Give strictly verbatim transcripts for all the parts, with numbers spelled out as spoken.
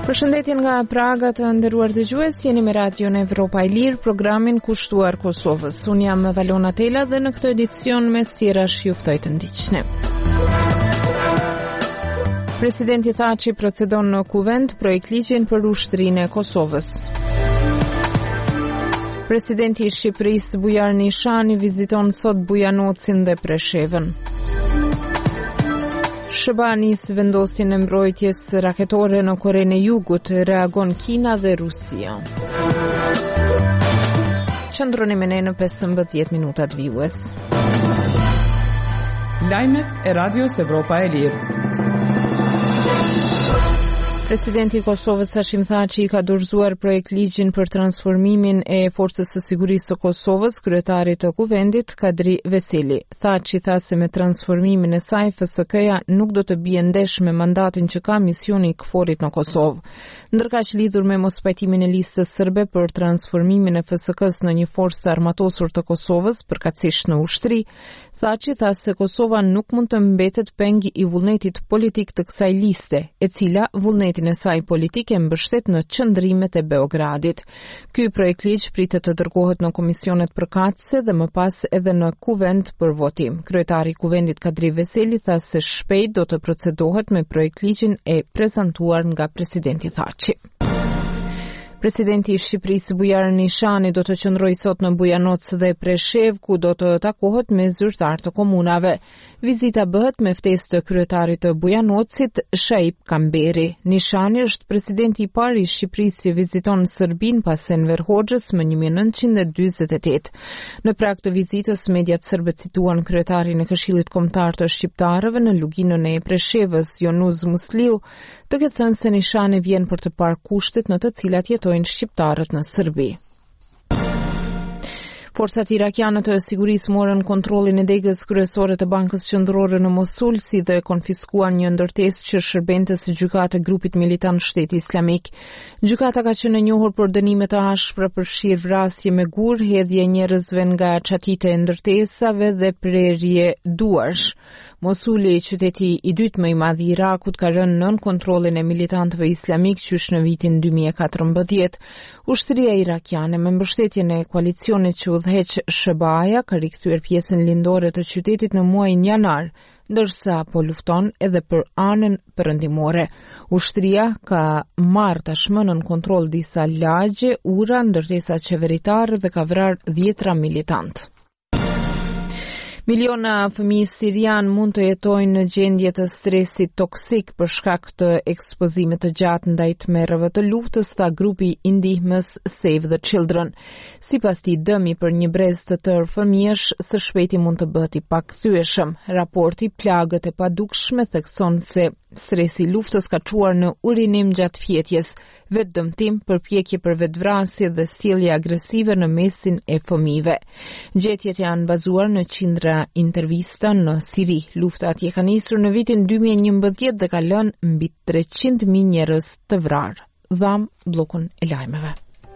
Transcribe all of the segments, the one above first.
Përshëndetje nga Praga, të nderuar dëgjues, jeni me Radion Evropa e Lirë, programin kushtuar Kosovës. Unë jam Valona Tela dhe në këtë edicion me sjerash ju ftoj të ndiqni. Presidenti Thaçi procedon në kuvent projekt ligjin për ushtrinë e Kosovës. Presidenti i Shqipërisë Bujar Nishani viziton sot Bujanocin dhe Preshevën. S B A nis vendosjen e mbrojtjes raketore në Korenë e Jugut, reagon Kina dhe Rusia. Qëndroni me ne në pesëmbëdhjetë minutat vijues. Lajmet e Radios Evropa e Lirë. Presidenti i Kosovës Hashim Thaçi ka dorëzuar projekt ligjin për transformimin e Forcës së Sigurisë së Kosovës kryetarit të kuvendit Kadri Veseli. Thaçi tha se me transformimin e saj F S K-ja nuk do të bie ndesh me mandatin që ka misioni i K F O R-it në Kosovë. Ndërkaq lidhur me mospajtimin e listës serbe për transformimin e F S K-s në një forcë armatosur të Kosovës, përkatësisht në ushtri, Thaçi tha se Kosova nuk mund të mbetet peng i vullnetit politik të kësaj liste, e cila vullnetin e saj politik e mbështet në qëndrimet e Beogradit. Ky projekt ligj pritet të dërgohet në komisionet përkatëse dhe më pas edhe në kuvend për votim. Kryetari i kuvendit Kadri Veseli tha se shpejt do të procedohet me projekt ligjin e prezantuar nga presidenti Thaçi. Presidenti i Shqipërisë Bujar Nishani do të qëndrojë sot në Bujanoc dhe Preshev, ku do të takohet me zyrtar të komunave. Vizita bëhet me ftesë të kryetarit të Bujanocit, Shaip Kamberi. Nishani është presidenti i parë i Shqipërisë që viziton Serbinë pas Enver Hoxhës më një mijë nëntëqind e dyzet e tetë. Në prag të vizitës, mediat serbe cituan kryetarin e Këshillit Kombëtar të Shqiptarëve në luginën e Preshevës, Jonuz Musliu, të ketë thënë se Nishani vjen për të parë kushtet në të cilat jetojnë shqiptarët në Serbi. Forcat irakiane të sigurisë morën kontrollin e degës kryesore të Bankës Qendrore në Mosul, si dhe konfiskuan një ndërtesë që shërbente si gjykatë e grupit militant Shteti Islamik. Gjykata ka qenë e njohur për dënime të ashpra, përfshirë vrasje me gur, hedhje njerëzve nga çatitë e ndërtesave dhe prerje duarsh. Mosuli, qyteti i dytë më i madh i Irakut, ka rënë nën kontrollin e militantëve islamik qysh në vitin dy mijë e katërmbëdhjetë. Ushtria irakiane me mbështetjen e koalicionit që udhëheq S B A-ja ka rikthyer pjesën lindore të qytetit në muajin janar, ndërsa po lufton edhe për anën perëndimore. Ushtria ka marrë tashmë nën kontroll disa lagje, ura, ndërtesa qeveritare dhe ka vrarë dhjetra militant. Miliona fëmijë sirian mund të jetojnë në gjendje të stresit toksik për shkak të ekspozimit të gjatë ndaj tmerrave të luftës, tha grupi i ndihmës Save the Children. Sipas tij, dëmi për një brez të tërë fëmijësh së shpejti mund të bëhet i pakthyeshëm. Raporti Plagët e padukshme thekson se stresi i luftës ka çuar në urinim gjatë fjetjes, vetdëmtim, përpjekje për vetvrasje dhe sjellje agresive në mesin e fëmijëve. Gjetjet janë bazuar në qindra intervista në Siri. Lufta atje ka nisur në vitin dy mijë e njëmbëdhjetë dhe ka lënë mbi treqind mijë njerëz të vrarë. Dham bllokun e lajmeve.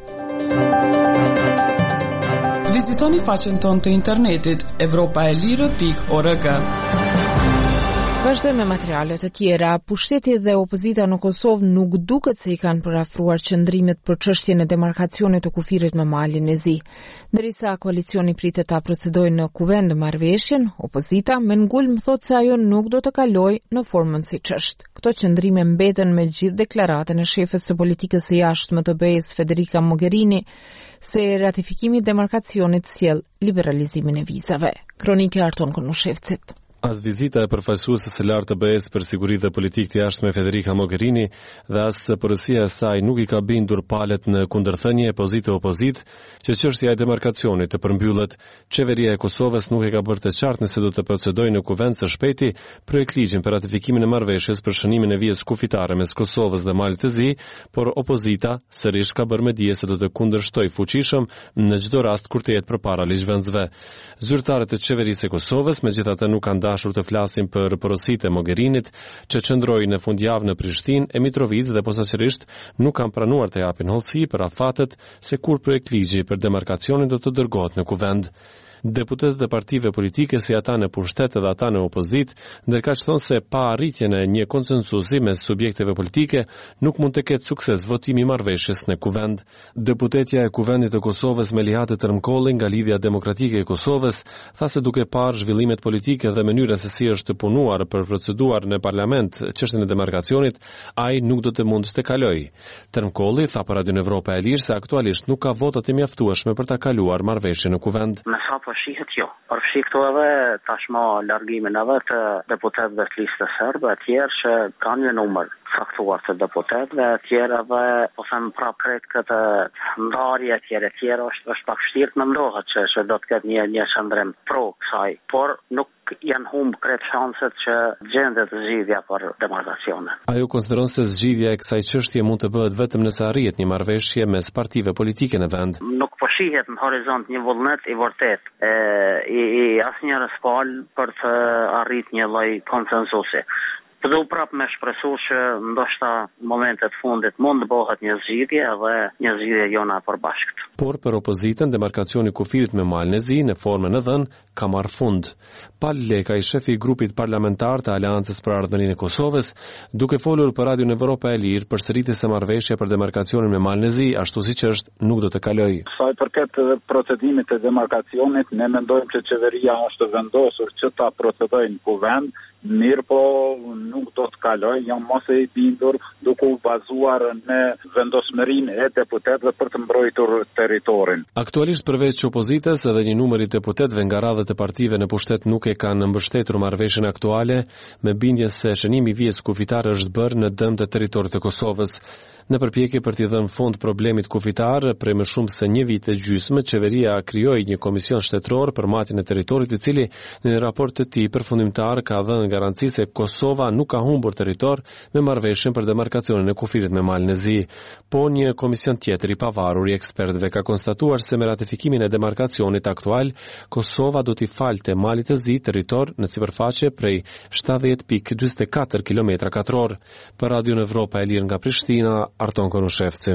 Vizitoni faqen tonë të internetit evropaelire pikë org. Vazhdojmë me materialet të tjera. Pushteti dhe opozita në Kosovë nuk duket se i kanë përafruar qëndrimet për çështjen e demarkacionit të kufirit me malin e Zi. Ndërsa koalicioni pritet ta procedojë në kuvend marrëveshjen, opozita me ngulm thotë se ajo nuk do të kalojë në formën siç është. Këto qëndrime mbeten me gjithë deklaratën e shefes së politikës së jashtme të B E-s Federica Mogherini se ratifikimi i demarkacionit sjell liberalizimin e vizave. Kronike Arton Konushevcit. As vizita e përfaqësuesës së lartë të B E-s për siguri dhe politikë të jashtme Federica Mogherini dhe as porosia e saj nuk i ka bindur palët në kundërthënie pozitë-opozit që çështja e demarkacionit të përmbyllet. Qeveria e Kosovës nuk e ka bërë të qartë nëse do të procedojë në kuvend së shpejti projekt ligjin për ratifikimin e marrëveshjes për shënimin e vijës kufitare mes Kosovës dhe Malit të Zi, por opozita sërish ka bërë me dije se do të kundërshtojë fuqishëm në çdo rast kur të jetë përpara ligjvendësve. Zyrtarët e qeverisë së Kosovës megjithatë nuk kanë dashur të flasin për porositë e Mogherinit që qëndroi në fundjavë në Prishtinë e Mitrovicë dhe posaçërisht nuk kanë pranuar të japin hollësi për afatet se kur projekt ligji për demarkacionin do të dërgohet në kuvend. Deputetët e partive politike si ata në pushtet dhe ata në opozit, ndërkaq thonë se pa arritjen e një konsensusi mes subjekteve politike nuk mund të ketë sukses votimi i marrëveshjes në kuvend. Deputetja e Kuvendit të Kosovës Melihat Tërmkolli nga Lidhja Demokratike e Kosovës tha se duke parë zhvillimet politike dhe mënyrën se si është punuar për proceduar në parlament çështjen e demarkacionit, ai nuk do të mund të kalojë. Tërmkolli tha për Radio Evropa e Lirë se aktualisht nuk ka vota të mjaftueshme për ta kaluar marrëveshjen në kuvend. Po shihet jo. Përfshi këtu edhe tashmë largimin edhe të deputetëve të listës serbe, e tjerë që kanë një numër saktuar të deputetëve, e tjerë edhe po them prapë krejt këtë ndarje e tjerë, e tjerë është është pak vështirë të mendohet që, që do të ketë një një qëndrim pro kësaj, por nuk janë humb krejt shanset që gjendet zgjidhja për demarkacione. Ajo konsideron se zgjidhja e kësaj çështje mund të bëhet vetëm nëse arrihet një marrëveshje mes partive politike në vend. Nuk po shihet në horizont një vullnet i vërtet e, i, i asnjërs palë për të arrit një lloj konsensusi. Po do prapë me shpresu që ndoshta në momentet fundit mund të bëhet një zgjidhje dhe një zgjidhje jona përbashkët. Por për opozitën, demarkacioni kufirit me Malën e Zi në formën e dhënë ka marrë fund. Pal Leka, i shefi i grupit parlamentar të Aleancës për Ardhërinë e Kosovës, duke folur për Radio Evropa e Lirë, përsëritjes së marrëveshje për demarkacionin me Malën e Zi, ashtu siç është, nuk do të kalojë. Sa i përket procedimit të demarkacionit, ne mendojmë që qeveria është vendosur që ta procedojë në kuvend, mirë po nuk do të kaloj, jam mos e i bindur duke u bazuar në vendosmërinë e deputetëve për të mbrojtur territorin. Aktualisht përveç opozitës edhe një numër i deputetëve nga radhët e partive në pushtet nuk e kanë mbështetur marrëveshjen aktuale, me bindjen se shënimi i vijës kufitar është bërë në dëm të territorit të Kosovës. Në përpjekje për t'i dhënë fond problemit kufitar, prej më shumë se një vit e gjysmë, qeveria krijoi një komision shtetëror për matjen e territorit, i cili në një raport të tij përfundimtar ka dhënë garanci se Kosova nuk ka humbur territor me marrëveshjen për demarkacionin e kufirit me Malën e Zi. Po një komision tjetër i pavarur i ekspertëve ka konstatuar se me ratifikimin e demarkacionit aktual, Kosova do t'i falte Malit të Zi territor në sipërfaqe prej shtatëdhjetë pikë njëzet e katër kilometra katror. Për Radio Evropa e Lirë nga Prishtina, Arton Konushevci.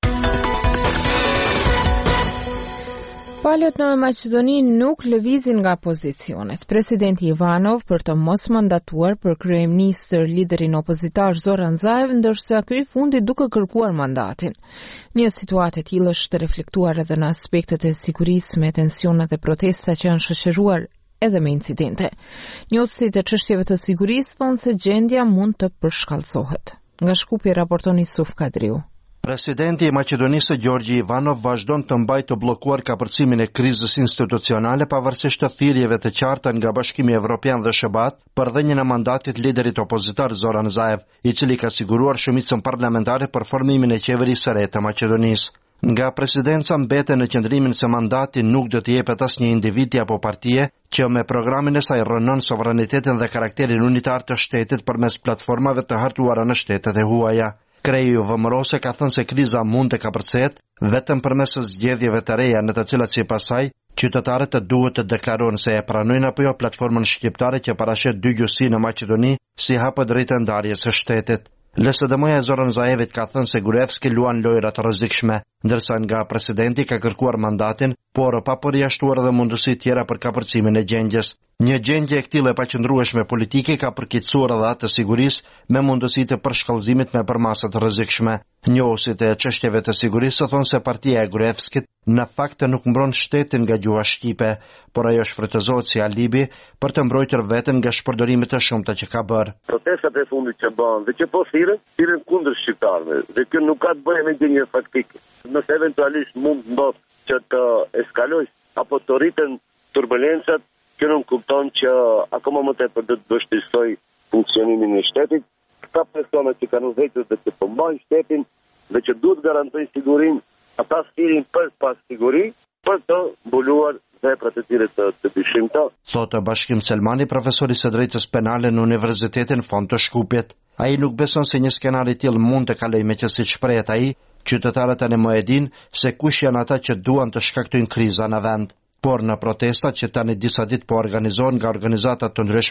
Palët në Maqedoni nuk lëvizin nga pozicionet. Presidenti Ivanov për të mos mandatuar për kryeministër liderin opozitar Zoran Zaev, ndërsa ky i fundit duke kërkuar mandatin. Një situatë e tillë është reflektuar edhe në aspektet e sigurisë me tensionet dhe protesta që janë shoqëruar edhe me incidente. Njohësit e çështjeve të sigurisë thonë se gjendja mund të përshkallësohet. Nga Shkupi raporton Isuf Kadriu. Presidenti i Maqedonisë Gjorgji Ivanov vazhdon të mbajë të bllokuar kapërcimin e krizës institucionale pavarësisht të thirrjeve të qarta nga Bashkimi Evropian dhe S B A T për dhënien e mandatit liderit opozitar Zoran Zaev, i cili ka siguruar shumicën parlamentare për formimin e qeverisë së re të Maqedonisë. Nga presidenca mbeten në qëndrimin se mandati nuk do të jepet asnjë individi apo partie që me programin e saj rënon sovranitetin dhe karakterin unitar të shtetit përmes platformave të hartuara në shtetet e huaja. Kreju vëmërose ka thënë se kriza mund të kapërcehet vetëm përmes zgjedhjeve të reja në të cilat sipas saj qytetarët të duhet të deklarojnë se e pranojnë apo jo platformën shqiptare që parashet dy gjyqësi në Maqedoni si hapë drejtë ndarjes së shtetit. L S D M-ja e Zoran Zaevit ka thënë se Gruevski luan lojra të rrezikshme, ndërsa nga presidenti ka kërkuar mandatin, por pa përjashtuar edhe mundësi tjera për kapërcimin e gjendjes. Një gjendje e këtillë e paqëndrueshme politike ka përkeqësuar edhe atë të sigurisë me mundësi të përshkallëzimit me përmasa të rrezikshme. Njohësit e çështjeve të sigurisë thonë se partia e Gruevskit në fakt nuk mbron shtetin nga gjuha shqipe, por ajo shfrytëzohet si alibi për të mbrojtur veten nga shpërdorimet e shumta që ka bërë. Protestat e fundit që bën dhe që po thirrën, thirrën kundër shqiptarëve, dhe kjo nuk ka të bëjë me gjendje faktike. Nëse eventualisht mund ndodh që të eskalojë apo të rriten turbulencat, kjo nuk kupton që akoma më tepër do të vështirësoj funksionimin e shtetit. Ka persona që kanë vëtur dhe të përmbajnë shtetin dhe që duhet garantojnë sigurinë, ata thirrin për pas siguri për të mbuluar veprat e tyre të, të dyshimta. Thotë Bashkim Selmani, profesori së drejtës penale në Universitetin Fond të Shkupit. Ai nuk beson se një skenar i tillë mund të kalojë me që siç shprehet ai, qytetarët tani më e dinë se kush janë ata që duan të shkaktojnë kriza në vend. Por në protestat që tani disa ditë po organizohen nga organizata të ndryshme,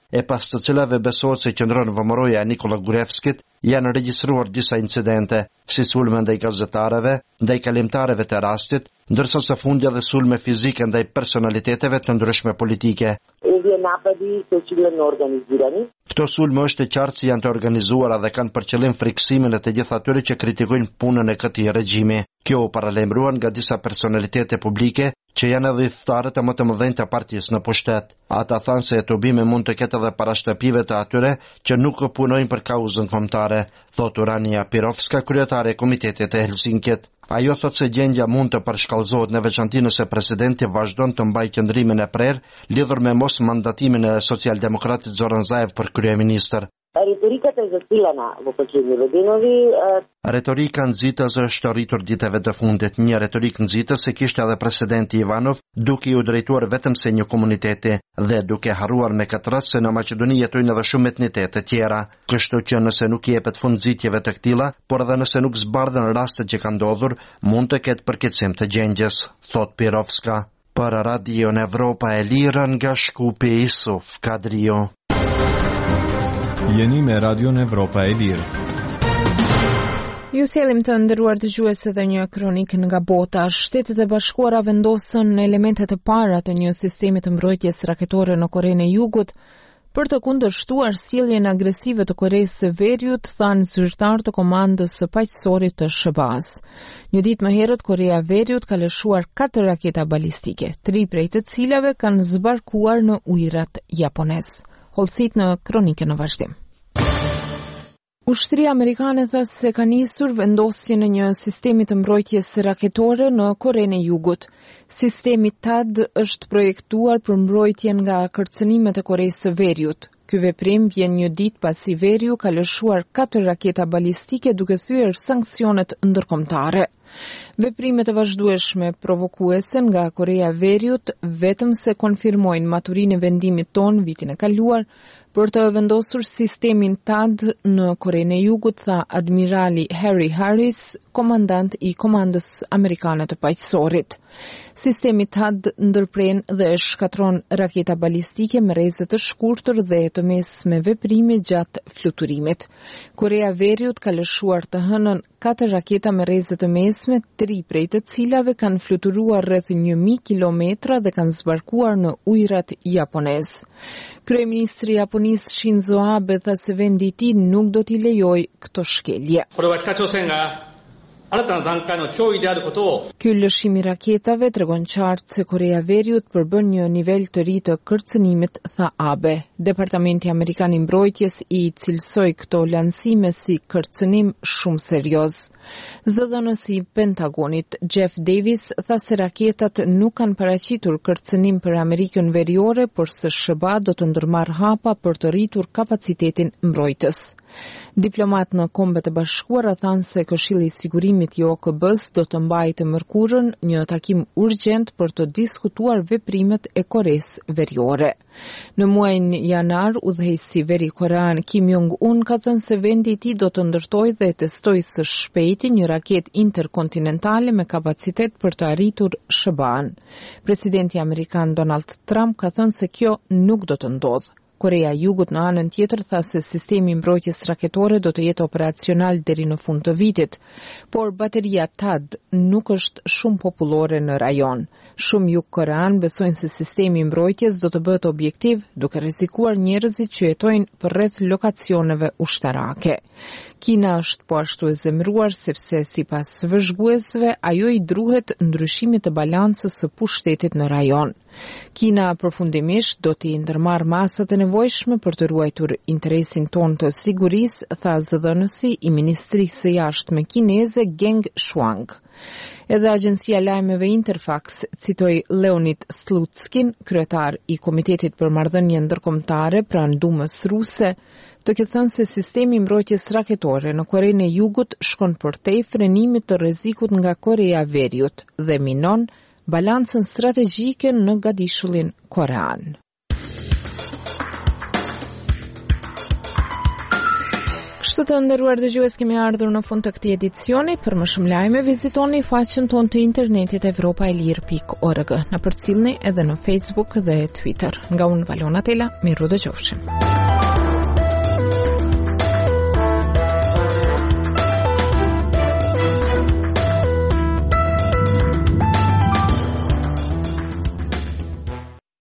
e pas të cilave besohet se qëndron vëmëroja e Nikola Gurevskit, janë regjistruar disa incidente, si sulme ndaj gazetarëve, ndaj kalimtarëve të rastit, ndërsa së fundja dhe sulme fizike ndaj personaliteteve të ndryshme politike. Këto sulme është e qartë si janë të organizuara dhe kanë për qëllim friksimin e të gjithë atyre që kritikojnë punën e këtij regjimi. Kjo u paralajmëruan nga disa personalitete publike që janë edhe thtarët e më të mëdhenj të partisë në pushtet. Ata thanë se etubime mund të ketë edhe parashtëpive të atyre që nuk punojnë për kauzën kombëtare, thot Urania Pirovska, kryetare e Komitetit të Helsinkit. Ajo thot se gjendja mund të përshkallëzohet në veçanti nëse presidenti vazhdon të mbajë qëndrimin e prerë lidhur me mos mandatimin e socialdemokratit Zoran Zaev për kryeministër. Retorikata e zësillana vë Vedinovi. Retorika nxitës është rritur ditëve të fundit. Një retorik nxitës e kishte edhe presidenti Ivanov, duke u drejtuar vetëm se një komuniteti dhe duke harruar me këtë rast se në Maqedoni jetojnë edhe shumë etnitete tjera. Kështu që nëse nuk i jepet fund nxitjeve të këtilla, por edhe nëse nuk zbardhen rastet që kanë ndodhur, mund të ketë përkeqësim të gjendjes, thot Pirovska. Për Radio Evropa e Lirë nga Shkupi Isuf Kadrio. Jeni me Radio Evropa e Lirë. Ju sjellim të nderuar dëgjues edhe një kronik nga bota. Shtetet e Bashkuara vendosën elementet e para të një sistemi të mbrojtjes raketore në Korenë e Jugut për të kundërshtuar sjelljen agresive të Koreas së Veriut, thanë zyrtar të komandës së paqësorit të S B A-s. Një ditë më herët, Korea e Veriut ka lëshuar katër raketa balistike, tri prej të cilave kanë zbarkuar në ujërat japonez. Holësit në kronikën në vazhdim. Ushtria amerikane tha se ka nisur vendosjen e një sistemi të mbrojtjes raketore në Korenë e Jugut. Sistemi T A D është projektuar për mbrojtjen nga kërcënimet e Koreas së Veriut. Ky veprim vjen një ditë pasi Veriu ka lëshuar katër raketa balistike duke thyer sanksionet ndërkombëtare. Veprimet e vazhdueshme provokuese nga Korea e Veriut vetëm se konfirmojnë maturinë e vendimit ton vitin e kaluar për të vendosur sistemin T A D në Korenë e Jugut, tha admirali Harry Harris, komandant i komandës amerikane të paqësorit. Sistemi T A D ndërpren dhe shkatron raketa balistike me rreze të shkurtër dhe të mesme veprimi gjatë fluturimit. Korea e Veriut ka lëshuar të hënën katër raketa me rreze të mesme, tri prej të cilave kanë fluturuar rreth një mijë kilometra dhe kanë zbarkuar në ujërat japonez. Kryeministri japonis Shinzo Abe tha se vendi i tij nuk do t'i lejojë këto shkelje. Ky lëshim i raketave tregon qartë se Korea e Veriut përbën një nivel të ri të kërcënimit, tha Abe. Departamenti Amerikan i Mbrojtjes i cilësoi këto lancime si kërcënim shumë serioz. Zëdhënësi i Pentagonit Jeff Davis tha se raketat nuk kanë paraqitur kërcënim për Amerikën Veriore, por se S B A do të ndërmarrë hapa për të rritur kapacitetin mbrojtës. Diplomat në Kombet e Bashkuara thanë se Këshilli i Sigurimit i O K B-s do të mbajë të mërkurën një takim urgjent për të diskutuar veprimet e Koreas Veriore. Në muajin janar, udhëheqësi veri-korean Kim Jong-un ka thënë se vendi i tij do të ndërtojë dhe testojë së shpejti një raketë interkontinentale me kapacitet për të arritur S B A-n. Presidenti amerikan Donald Trump ka thënë se kjo nuk do të ndodhë. Korea e Jugut në anën tjetër tha se sistemi i mbrojtjes raketore do të jetë operacional deri në fund të vitit, por bateria T A D nuk është shumë popullore në rajon. Shumë jugkorean besojnë se sistemi i mbrojtjes do të bëhet objektiv, duke rrezikuar njerëzit që jetojnë përreth lokacioneve ushtarake. Kina është po ashtu e zemëruar sepse sipas vëzhguesve ajo i druhet ndryshimit të balancës së pushtetit në rajon. Kina përfundimisht do t'i ndërmarrë masat e nevojshme për të ruajtur interesin ton të sigurisë, tha zëdhënësi i Ministrisë së Jashtme kineze Geng Shuang. Edhe agjencia lajmeve Interfax citoi Leonid Slutskin, kryetar i Komitetit për Marrëdhënie Ndërkombëtare pranë Dumës ruse, të ketë thënë se sistemi i mbrojtjes raketore në Korenë e Jugut shkon përtej frenimit të rrezikut nga Korea e Veriut dhe minon balancën strategjike në gadishullin korean. Kështu të nderuar dëgjues, kemi ardhur në fund të këtij edicioni. Për më shumë lajme vizitoni faqen tonë të internetit europa e lir pikë org. Na përcjellni edhe në Facebook dhe Twitter. Nga unë Valona Tela, miru dëgjofshim.